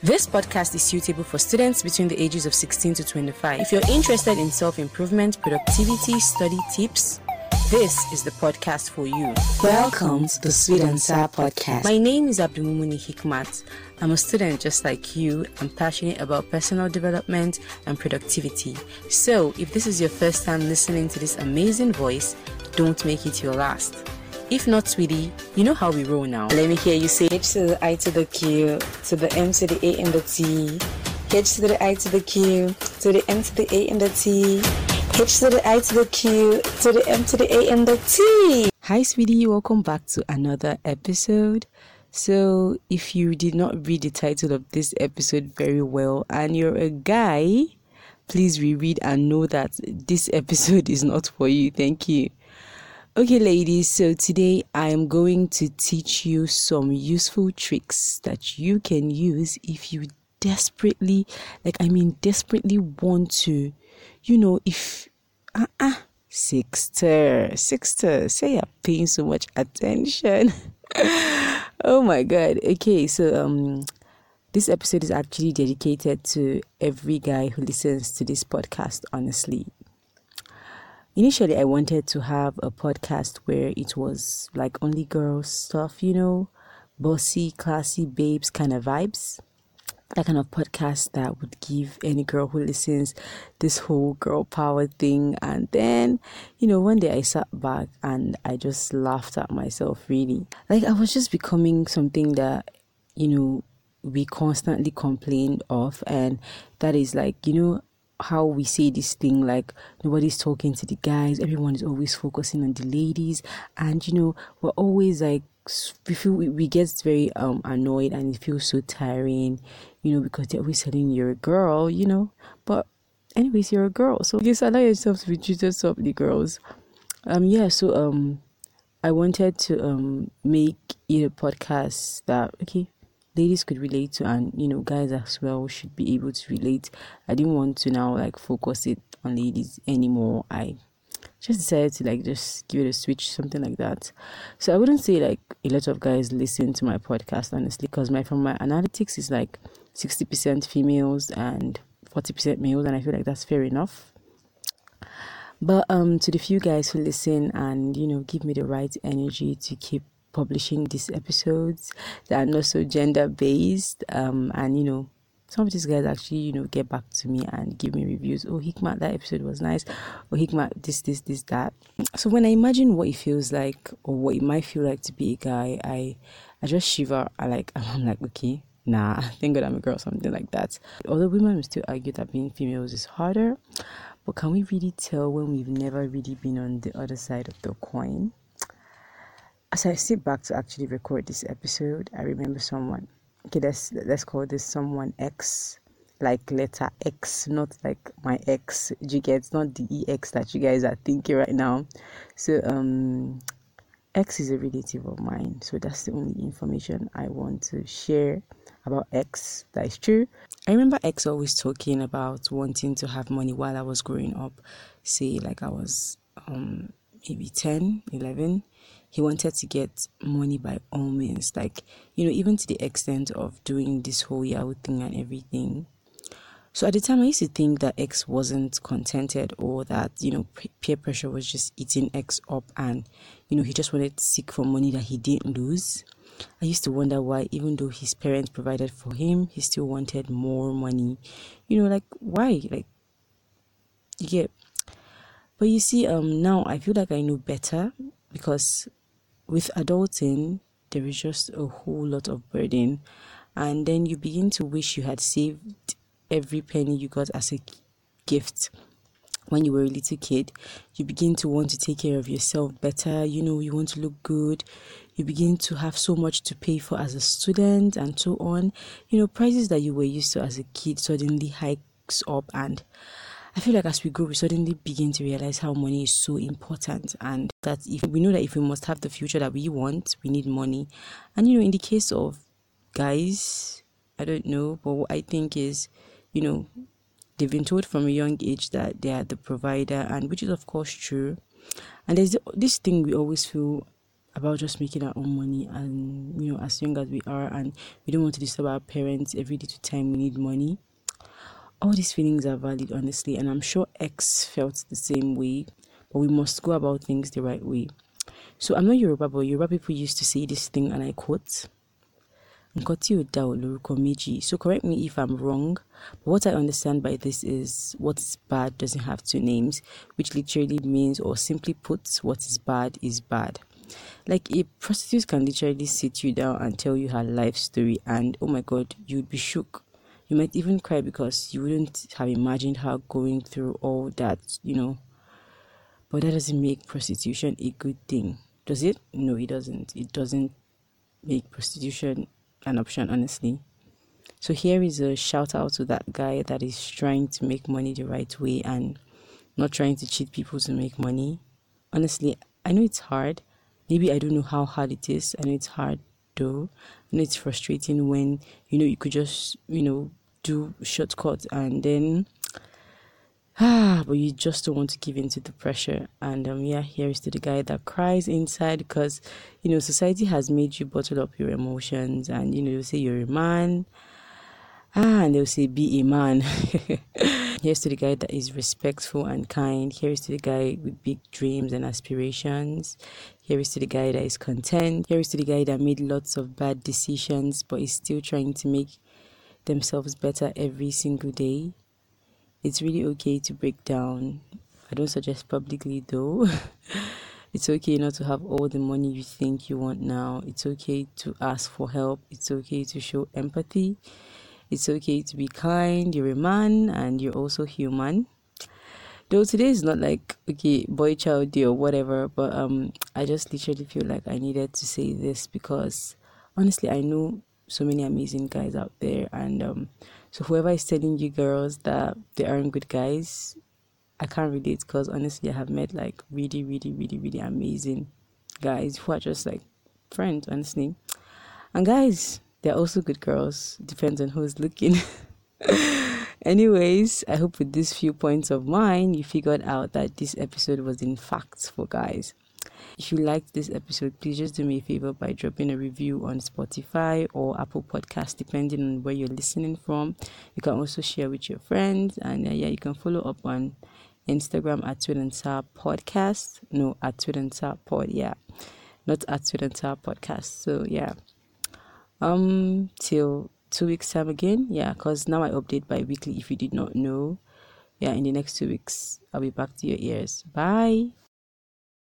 This podcast is suitable for students between the ages of 16 to 25. If you're interested in self-improvement, productivity, study tips, this is the podcast for you. Welcome to the Sweet and Sour Podcast. My name is Abdulmumuni Hikmat. I'm a student just like you. I'm passionate about personal development and productivity. So, if this is your first time listening to this amazing voice, don't make it your last. If not, sweetie, you know how we roll now. Let me hear you say H to the I to the Q, to the M to the A and the T. H to the I to the Q, to the M to the A and the T. H to the I to the Q, to the M to the A and the T. Hi, sweetie. Welcome back to another episode. So, if you did not read the title of this episode very well and you're a guy, please reread and know that this episode is not for you. Thank you. Okay, ladies, so today I am going to teach you some useful tricks that you can use if you desperately want to, if, Sixter, say you're paying so much attention. Oh my God. Okay, so, this episode is actually dedicated to every guy who listens to this podcast, honestly. Initially, I wanted to have a podcast where it was like only girls stuff, bossy, classy babes kind of vibes. That kind of podcast that would give any girl who listens this whole girl power thing. And then, one day I sat back and I just laughed at myself, really. Like, I was just becoming something that, we constantly complained of. And that is like, how we say this thing, like nobody's talking to the guys, everyone is always focusing on the ladies, and we're always like, we get very annoyed, and it feels so tiring, because they're always telling you you're a girl, but anyways, you're a girl, so just allow yourself to be treated softly, girls. I wanted to make a podcast that ladies could relate to, and guys as well should be able to relate. I didn't want to now focus it on ladies anymore. I just decided to just give it a switch, something like that. So I wouldn't say a lot of guys listen to my podcast, honestly, because from my analytics is 60% females and 40% males, and I feel like that's fair enough. But to the few guys who listen and give me the right energy to keep publishing these episodes that are not so gender based, and some of these guys actually get back to me and give me reviews. Oh, Hikmat, that episode was nice. Oh, Hikmat, this that. So when I imagine what it feels like, or what it might feel like to be a guy, I just shiver. I'm like, okay, nah, thank God I'm a girl, something like that. Although women will still argue that being females is harder, but can we really tell when we've never really been on the other side of the coin? As I sit back to actually record this episode, I remember someone. Okay, let's call this someone X, like letter X, not like my ex. You get, not the EX that you guys are thinking right now. So X is a relative of mine. So that's the only information I want to share about X that is true. I remember X always talking about wanting to have money while I was growing up. Say I was maybe 10, 11. He wanted to get money by all means, even to the extent of doing this whole Yahoo thing and everything. So at the time, I used to think that X wasn't contented, or that, peer pressure was just eating X up, and, he just wanted to seek for money that he didn't lose. I used to wonder why, even though his parents provided for him, he still wanted more money. Why? Yeah. But you see, now I feel like I know better, because with adulting, there is just a whole lot of burden, and then you begin to wish you had saved every penny you got as a gift when you were a little kid. You begin to want to take care of yourself better, you want to look good, you begin to have so much to pay for as a student, and so on. Prices that you were used to as a kid suddenly hikes up, and I feel like as we grow, we suddenly begin to realize how money is so important, and that if we know that if we must have the future that we want, we need money. And in the case of guys, I don't know, but what I think is, they've been told from a young age that they are the provider, and which is of course true. And there's this thing we always feel about just making our own money, and as young as we are, and we don't want to disturb our parents every little time we need money. All these feelings are valid, honestly, and I'm sure X felt the same way, but we must go about things the right way. So I'm not Yoruba, but Yoruba people used to say this thing, and I quote, "Nkoti o da o lorúkọ méjì." So correct me if I'm wrong, but what I understand by this is what is bad doesn't have two names, which literally means, or simply put, what is bad is bad. Like, a prostitute can literally sit you down and tell you her life story, and oh my god, you'd be shook. You might even cry because you wouldn't have imagined her going through all that, But that doesn't make prostitution a good thing, does it? No, it doesn't. It doesn't make prostitution an option, honestly. So here is a shout out to that guy that is trying to make money the right way and not trying to cheat people to make money. Honestly, I know it's hard. Maybe I don't know how hard it is. I know it's hard though. I know it's frustrating when you could just do shortcuts and then but you just don't want to give in to the pressure. And here is to the guy that cries inside because society has made you bottle up your emotions, and they'll say you're a man, and they'll say be a man. Here's to the guy that is respectful and kind. Here's to the guy with big dreams and aspirations. Here is to the guy that is content. Here is to the guy that made lots of bad decisions but is still trying to make themselves better every single day. It's really okay to break down. I don't suggest publicly though. It's okay not to have all the money you think you want now. It's okay to ask for help. It's okay to show empathy. It's okay to be kind. You're a man and you're also human. Though today is not like, okay, boy child day or whatever, but I just literally feel like I needed to say this because honestly, I know so many amazing guys out there, and so whoever is telling you girls that they aren't good guys, I can't relate because honestly I have met like really, really, really, really amazing guys who are just like friends, honestly. And guys, they're also good girls. Depends on who's looking. Anyways, I hope with these few points of mine, you figured out that this episode was in fact for guys. If you liked this episode, please just do me a favor by dropping a review on Spotify or Apple Podcasts, depending on where you're listening from. You can also share with your friends, and you can follow up on Instagram at Tweet and Sour Podcast. No, at Tweet and Sour Pod, not at Tweet and Sour Podcast. So till 2 weeks time again, because now I update bi-weekly if you did not know. In the next 2 weeks I'll be back to your ears. Bye.